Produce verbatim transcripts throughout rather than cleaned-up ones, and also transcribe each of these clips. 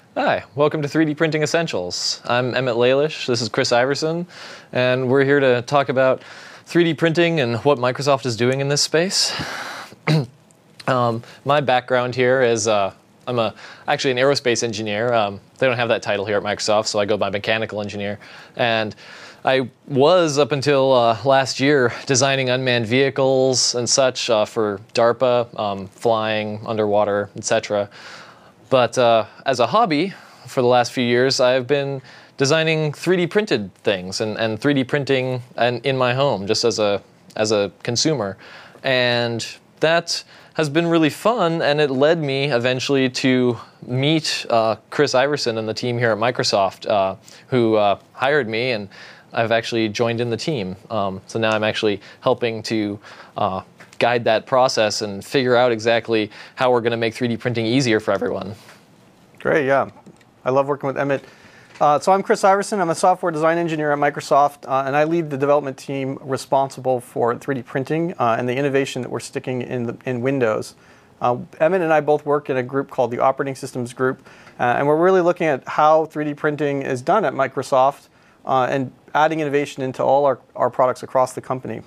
Hi, welcome to three D Printing Essentials. I'm Emmett Lalish, this is Chris Iverson, and we're here to talk about three D printing and what Microsoft is doing in this space. um, my background here is uh, I'm a, actually an aerospace engineer. Um, they don't have that title here at Microsoft, so I go by mechanical engineer. And I was, up until uh, last year, designing unmanned vehicles and such uh, for DARPA, um, flying, underwater, et cetera. But uh, as a hobby, for the last few years, I've been designing three D printed things and, and three D printing and in my home, just as a as a consumer. And that has been really fun, and it led me eventually to meet uh, Chris Iverson and the team here at Microsoft, uh, who uh, hired me, and I've actually joined in the team. Um, so now I'm actually helping to uh, guide that process and figure out exactly how we're going to make three D printing easier for everyone. Great, yeah. I love working with Emmett. Uh, so I'm Chris Iverson. I'm a software design engineer at Microsoft, uh, and I lead the development team responsible for three D printing uh, and the innovation that we're sticking in, the, in Windows. Uh, Emmett and I both work in a group called the Operating Systems Group, uh, and we're really looking at how three D printing is done at Microsoft uh, and adding innovation into all our, our products across the company.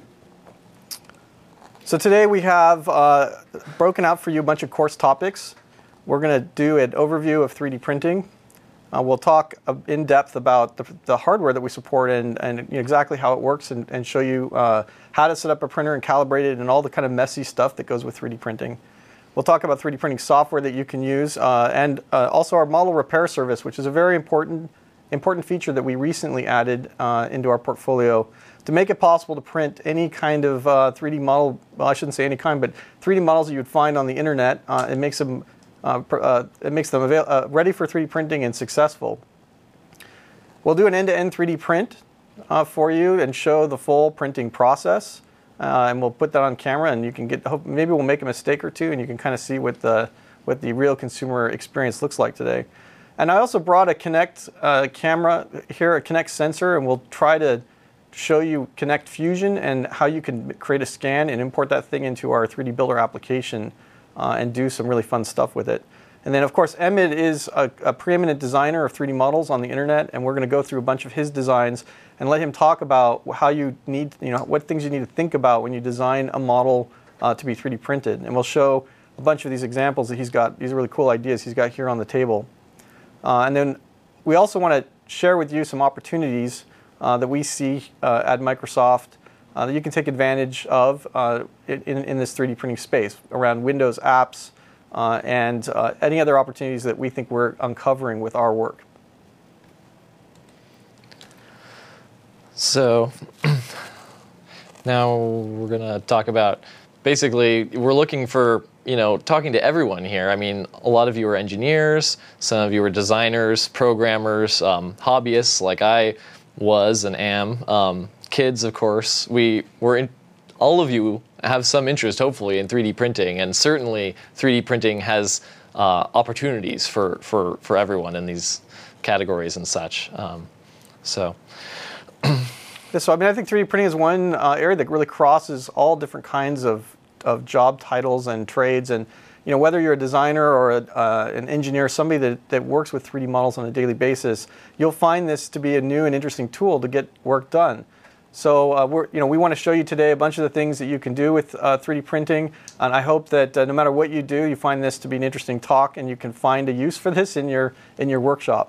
So today we have uh, broken out for you a bunch of course topics. We're going to do an overview of three D printing. Uh, we'll talk uh, in depth about the, the hardware that we support and, and you know, exactly how it works, and, and show you uh, how to set up a printer and calibrate it and all the kind of messy stuff that goes with three D printing. We'll talk about three D printing software that you can use, uh, and uh, also our model repair service, which is a very important, important feature that we recently added uh, into our portfolio to make it possible to print any kind of uh, three D model. Well, I shouldn't say any kind, but three D models that you would find on the internet. Uh, it makes them, uh, uh, it makes them avail uh, ready for three D printing and successful. We'll do an end-to-end three D print uh, for you and show the full printing process, uh, and we'll put that on camera. And you can get, hope, maybe we'll make a mistake or two, and you can kind of see what the what the real consumer experience looks like today. And I also brought a Kinect uh, camera here, a Kinect sensor, and we'll try to show you Kinect Fusion and how you can create a scan and import that thing into our three D Builder application uh, and do some really fun stuff with it. And then, of course, Emmett is a, a preeminent designer of three D models on the internet, and we're going to go through a bunch of his designs and let him talk about how you need, you know, what things you need to think about when you design a model uh, to be three D printed. And we'll show a bunch of these examples that he's got, these really cool ideas he's got here on the table. Uh, and then we also want to share with you some opportunities Uh, that we see uh, at Microsoft uh, that you can take advantage of uh, in, in this three D printing space around Windows apps uh, and uh, any other opportunities that we think we're uncovering with our work. So now we're going to talk about, basically, we're looking for, you know, talking to everyone here. I mean, a lot of you are engineers, some of you are designers, programmers, um, hobbyists like I was and am, um, kids, of course. We were in, all of you have some interest, hopefully, in three D printing, and certainly three D printing has uh, opportunities for, for, for everyone in these categories and such. Um, so. So, I mean, I think three D printing is one uh, area that really crosses all different kinds of, of job titles and trades, and you know, whether you're a designer or a, uh, an engineer, somebody that, that works with three D models on a daily basis, you'll find this to be a new and interesting tool to get work done. So uh, we're, you know, we want to show you today a bunch of the things that you can do with uh, three D printing, and I hope that uh, no matter what you do, you find this to be an interesting talk, and you can find a use for this in your in your workshop.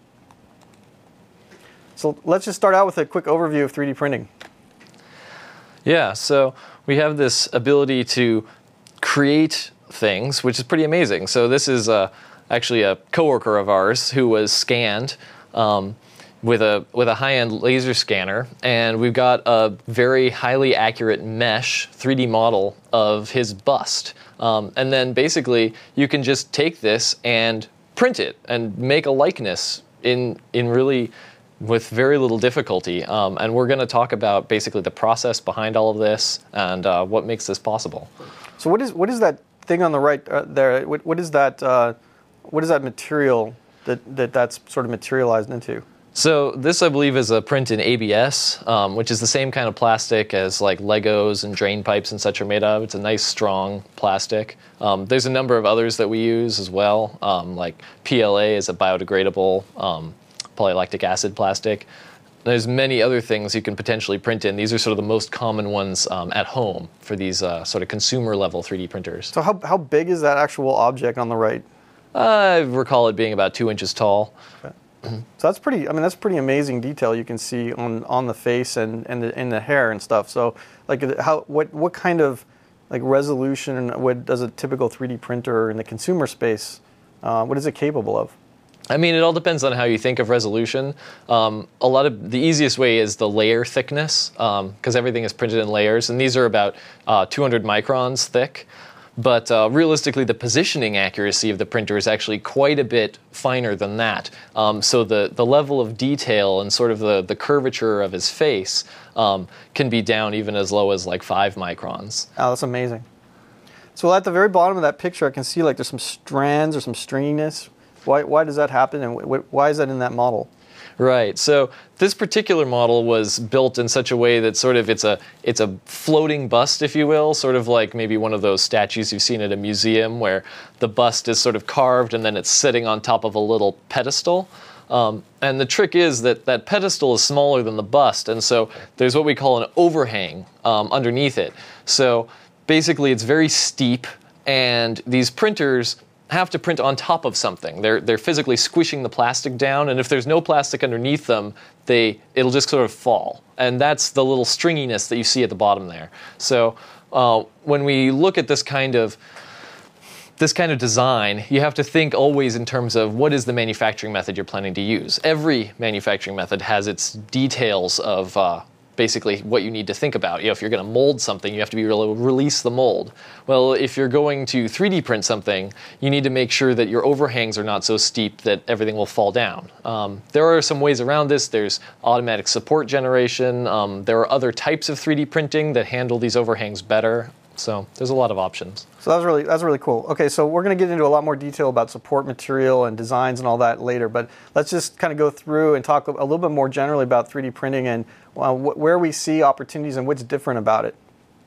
So let's just start out with a quick overview of three D printing. Yeah, so we have this ability to create things, which is pretty amazing. So this is uh, actually a coworker of ours who was scanned um, with a with a high-end laser scanner, and we've got a very highly accurate mesh three D model of his bust. Um, and then basically you can just take this and print it and make a likeness in in really with very little difficulty. Um, and we're going to talk about basically the process behind all of this and uh, what makes this possible. So what is what is that thing on the right uh, there? What, what is that? Uh, what is that material that, that that's sort of materialized into? So this, I believe, is a print in A B S, um, which is the same kind of plastic as like Legos and drain pipes and such are made of. It's a nice, strong plastic. Um, there's a number of others that we use as well, um, like P L A is a biodegradable um, polylactic acid plastic. There's many other things you can potentially print in. These are sort of the most common ones um, at home for these uh, sort of consumer-level three D printers. So how, how big is that actual object on the right? Uh, I recall it being about two inches tall. Okay. So that's pretty. I mean, that's pretty amazing detail you can see on, on the face and and the, in the hair and stuff. So, like, how what what kind of like resolution what does a typical three D printer in the consumer space? Uh, what is it capable of? I mean, it all depends on how you think of resolution. Um, a lot of the easiest way is the layer thickness, because um, everything is printed in layers, and these are about uh, two hundred microns thick. But uh, realistically, the positioning accuracy of the printer is actually quite a bit finer than that. Um, so the, the level of detail and sort of the, the curvature of his face um, can be down even as low as like five microns. Oh, that's amazing. So at the very bottom of that picture, I can see like there's some strands or some stringiness. Why, why does that happen, and wh why is that in that model? Right. So this particular model was built in such a way that sort of it's a it's a floating bust, if you will, sort of like maybe one of those statues you've seen at a museum where the bust is sort of carved and then it's sitting on top of a little pedestal. Um, and the trick is that that pedestal is smaller than the bust, and so there's what we call an overhang um, underneath it. So basically it's very steep, and these printers have to print on top of something. They're they're physically squishing the plastic down, and if there's no plastic underneath them, they it'll just sort of fall. And that's the little stringiness that you see at the bottom there. So uh, when we look at this kind of this kind of design, you have to think always in terms of what is the manufacturing method you're planning to use. Every manufacturing method has its details of uh, basically what you need to think about. You know, if you're going to mold something, you have to be able to release the mold. Well, if you're going to three D print something, you need to make sure that your overhangs are not so steep that everything will fall down. Um, there are some ways around this. There's automatic support generation. Um, there are other types of three D printing that handle these overhangs better. So there's a lot of options. So that's really that's really cool. Okay, so we're going to get into a lot more detail about support material and designs and all that later, but let's just kind of go through and talk a little bit more generally about three D printing and uh, wh where we see opportunities and what's different about it.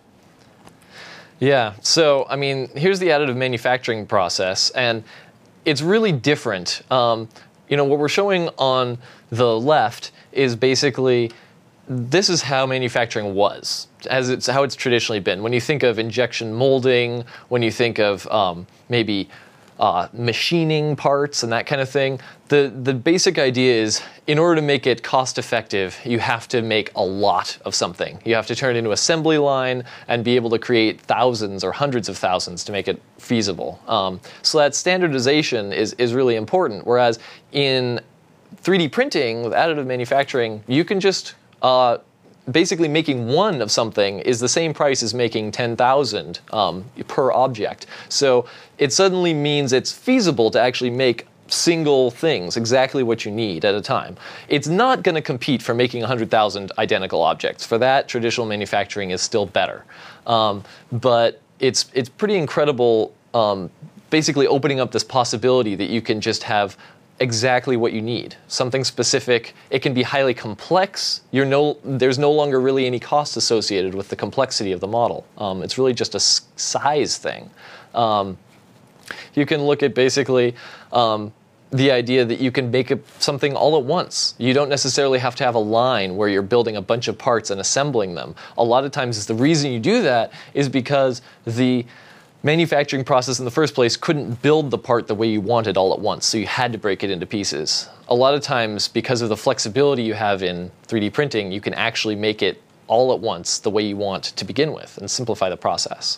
Yeah, so I mean, here's the additive manufacturing process, and it's really different. Um, you know, what we're showing on the left is basically this is how manufacturing was, as it's how it's traditionally been. When you think of injection molding, when you think of um, maybe uh, machining parts and that kind of thing, the, the basic idea is in order to make it cost effective, you have to make a lot of something. You have to turn it into an assembly line and be able to create thousands or hundreds of thousands to make it feasible. Um, so that standardization is, is really important, whereas in three D printing with additive manufacturing, you can just Uh, basically making one of something is the same price as making ten thousand um, per object. So it suddenly means it's feasible to actually make single things, exactly what you need at a time. It's not going to compete for making one hundred thousand identical objects. For that, traditional manufacturing is still better. Um, but it's, it's pretty incredible um, basically opening up this possibility that you can just have exactly what you need, something specific. It can be highly complex. You're no, there's no longer really any cost associated with the complexity of the model. Um, it's really just a size thing. Um, you can look at basically um, the idea that you can make a, something all at once. You don't necessarily have to have a line where you're building a bunch of parts and assembling them. A lot of times the reason you do that is because the manufacturing process in the first place couldn't build the part the way you wanted all at once, so you had to break it into pieces. A lot of times, because of the flexibility you have in three D printing, you can actually make it all at once the way you want to begin with and simplify the process.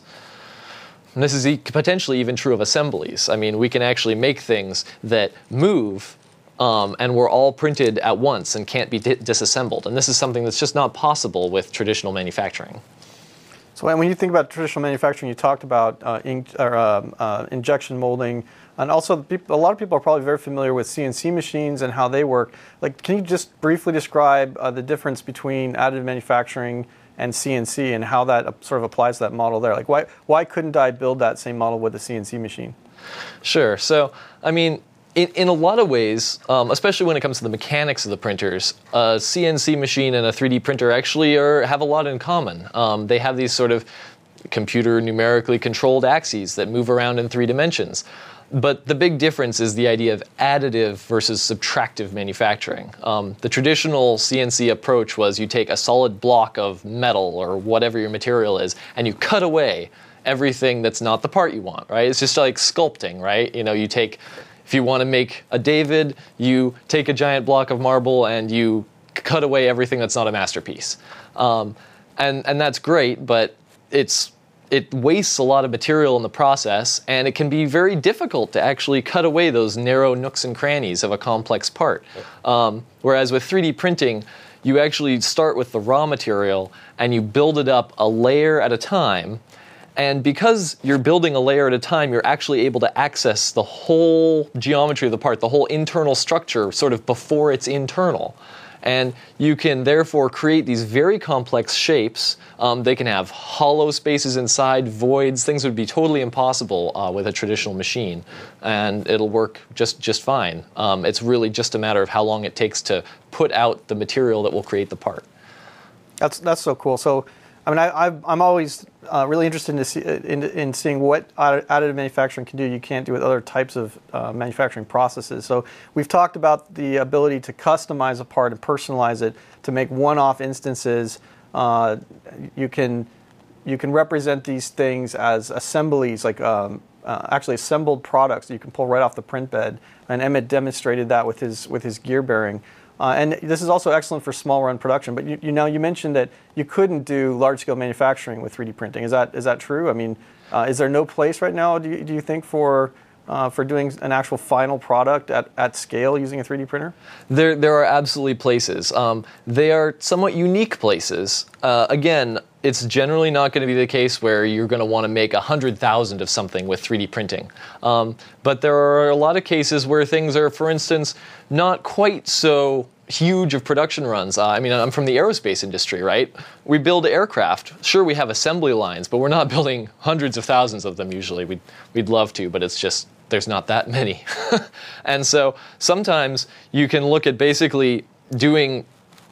And this is e- potentially even true of assemblies. I mean, we can actually make things that move um, and we're all printed at once and can't be di- disassembled. And this is something that's just not possible with traditional manufacturing. So when you think about traditional manufacturing, you talked about uh, ink, or, um, uh, injection molding, and also the people, a lot of people are probably very familiar with C N C machines and how they work. Like, can you just briefly describe uh, the difference between additive manufacturing and C N C and how that uh, sort of applies to that model there? Like, why why couldn't I build that same model with a C N C machine? Sure. So, I mean, In, in a lot of ways, um, especially when it comes to the mechanics of the printers, a C N C machine and a three D printer actually are, have a lot in common. Um, they have these sort of computer numerically controlled axes that move around in three dimensions. But the big difference is the idea of additive versus subtractive manufacturing. Um, the traditional C N C approach was you take a solid block of metal or whatever your material is, and you cut away everything that's not the part you want, right? It's just like sculpting, right? You know, you take, if you want to make a David, you take a giant block of marble and you cut away everything that's not a masterpiece. Um, and, and that's great, but it's it wastes a lot of material in the process, and it can be very difficult to actually cut away those narrow nooks and crannies of a complex part. Um, whereas with three D printing, you actually start with the raw material and you build it up a layer at a time. And because you're building a layer at a time, you're actually able to access the whole geometry of the part, the whole internal structure, sort of before it's internal. And you can therefore create these very complex shapes. Um, they can have hollow spaces inside, voids. Things would be totally impossible uh, with a traditional machine. And it'll work just, just fine. Um, it's really just a matter of how long it takes to put out the material that will create the part. That's, that's so cool. So, I mean, I, I've, I'm always uh, really interested in, see, in, in seeing what additive manufacturing can do you can't do with other types of uh, manufacturing processes. So we've talked about the ability to customize a part and personalize it to make one-off instances. Uh, you can you can represent these things as assemblies, like um, uh, actually assembled products that you can pull right off the print bed. And Emmett demonstrated that with his with his gear bearing. Uh, and this is also excellent for small run production. But you, you know, you mentioned that you couldn't do large scale manufacturing with three D printing. Is that is that true? I mean, uh, is there no place right now? Do you, do you think for uh, for doing an actual final product at, at scale using a three D printer? There there are absolutely places. Um, they are somewhat unique places. Uh, again, it's generally not going to be the case where you're going to want to make one hundred thousand of something with three D printing. Um, but there are a lot of cases where things are, for instance, not quite so huge of production runs. Uh, I mean, I'm from the aerospace industry, right? We build aircraft. Sure, we have assembly lines, but we're not building hundreds of thousands of them usually. We'd, we'd love to, but it's just, there's not that many. And so sometimes you can look at basically doing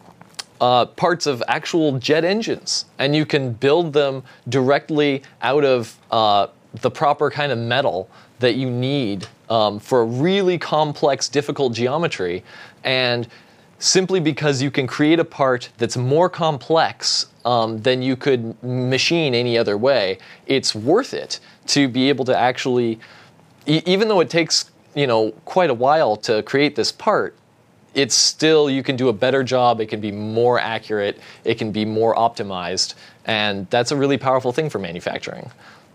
Uh, parts of actual jet engines, and you can build them directly out of uh, the proper kind of metal that you need um, for a really complex, difficult geometry. And simply because you can create a part that's more complex um, than you could machine any other way, it's worth it to be able to actually, e- even though it takes, you know, quite a while to create this part, it's still, you can do a better job, it can be more accurate, it can be more optimized, and that's a really powerful thing for manufacturing.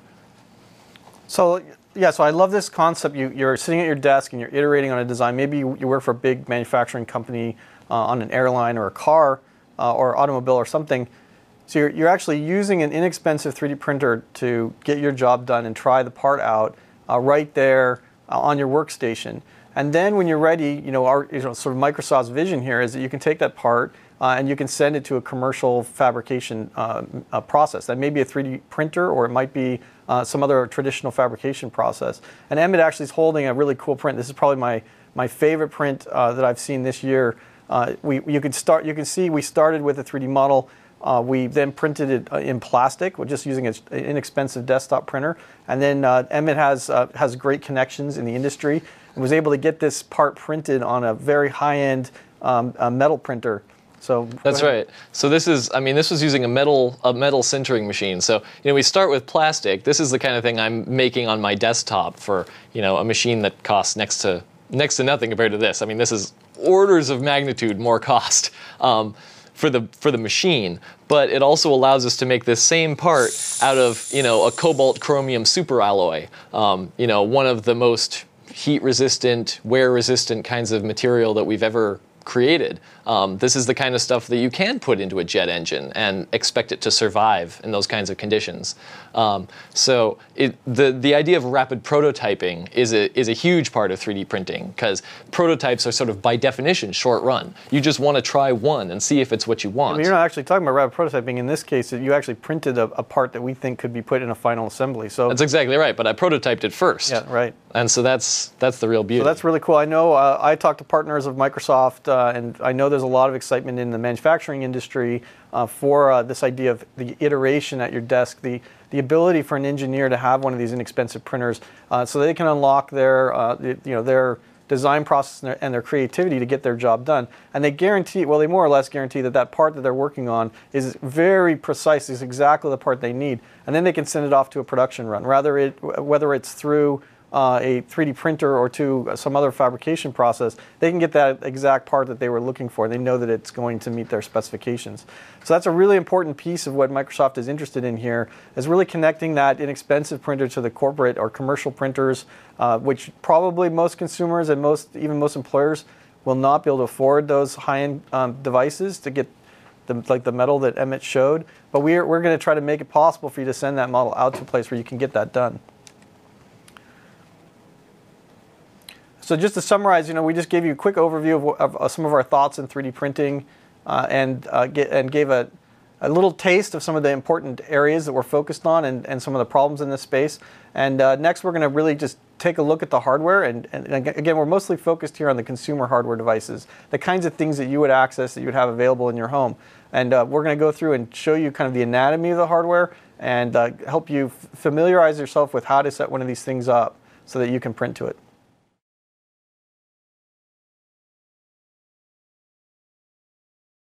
So, yeah, so I love this concept. You, you're sitting at your desk and you're iterating on a design. Maybe you, you work for a big manufacturing company uh, on an airline or a car uh, or automobile or something. So you're, you're actually using an inexpensive three D printer to get your job done and try the part out uh, right there uh, on your workstation. And then when you're ready, you know, our, you know, sort of Microsoft's vision here is that you can take that part uh, and you can send it to a commercial fabrication uh, uh, process. That may be a three D printer, or it might be uh, some other traditional fabrication process. And Emmett actually is holding a really cool print. This is probably my my favorite print uh, that I've seen this year. Uh, we you can start. You can see we started with a three D model. Uh, we then printed it uh, in plastic. We're just using an inexpensive desktop printer. And then uh, Emmett has uh, has great connections in the industry and was able to get this part printed on a very high-end um, uh, metal printer. So that's right. So this is, I mean, this was using a metal a metal sintering machine. So, you know, we start with plastic. This is the kind of thing I'm making on my desktop for, you know, a machine that costs next to next to nothing compared to this. I mean, this is orders of magnitude more cost um, for the for the machine. But it also allows us to make this same part out of, you know, a cobalt chromium superalloy. Um, you know, one of the most heat-resistant, wear-resistant kinds of material that we've ever created. Um, this is the kind of stuff that you can put into a jet engine and expect it to survive in those kinds of conditions. Um, so it, the the idea of rapid prototyping is a is a huge part of three D printing, because prototypes are sort of by definition short run. You just want to try one and see if it's what you want. I mean, you're not actually talking about rapid prototyping. In this case, you actually printed a, a part that we think could be put in a final assembly. So that's exactly right. But I prototyped it first. Yeah, right. And so that's that's the real beauty. So that's really cool. I know uh, I talked to partners of Microsoft, uh, and I know there's a lot of excitement in the manufacturing industry uh, for uh, this idea of the iteration at your desk, the the ability for an engineer to have one of these inexpensive printers, uh, so they can unlock their uh, you know their design process and their, and their creativity to get their job done. And they guarantee, well, they more or less guarantee that that part that they're working on is very precise, is exactly the part they need, and then they can send it off to a production run, rather it whether it's through Uh, a three D printer or to some other fabrication process. They can get that exact part that they were looking for. They know that it's going to meet their specifications. So that's a really important piece of what Microsoft is interested in here, is really connecting that inexpensive printer to the corporate or commercial printers, uh, which probably most consumers and most even most employers will not be able to afford those high-end um, devices to get the, like the metal that Emmett showed. But we're, we're going to try to make it possible for you to send that model out to a place where you can get that done. So just to summarize, you know, we just gave you a quick overview of, of, of some of our thoughts in three D printing, uh, and uh, get, and gave a, a little taste of some of the important areas that we're focused on, and, and some of the problems in this space. And uh, next, we're going to really just take a look at the hardware. And, and again, we're mostly focused here on the consumer hardware devices, the kinds of things that you would access, that you would have available in your home. And uh, we're going to go through and show you kind of the anatomy of the hardware, and uh, help you familiarize yourself with how to set one of these things up so that you can print to it.